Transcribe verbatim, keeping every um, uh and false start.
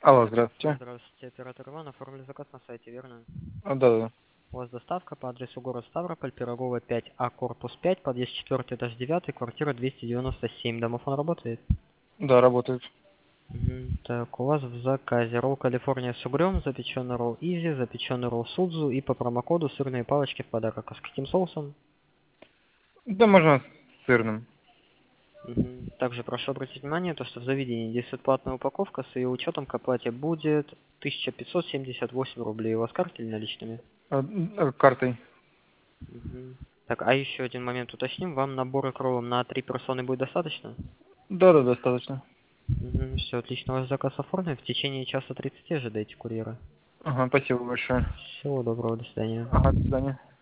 Алло, здравствуйте. Здравствуйте, оператор Иван. Оформили заказ на сайте, верно? А, да-да-да. У вас доставка по адресу город Ставрополь, Пирогова пять А, корпус пять, подъезд четвёртый, этаж девятый, квартира двести девяносто семь. Домофон работает? Да, работает. Мгм. Так, у вас в заказе ролл Калифорния с угрем, запеченный ролл Изи, запеченный ролл Судзу и по промокоду сырные палочки в подарок. А с каким соусом? Да, можно с сырным. Мгм. Также прошу обратить внимание, то, что в заведении действует платная упаковка, с ее учетом к оплате будет тысяча пятьсот семьдесят восемь рублей. У вас карты или наличными? А, м, э, картой. Мгм. Так, а еще один момент уточним. Вам набора кровом на три персоны будет достаточно? Да-да, достаточно. Угу, все, отлично. Ваш заказ оформлен. В течение часа тридцати ожидайте курьера. Ага, спасибо большое. Всего доброго, до свидания. Ага, до свидания.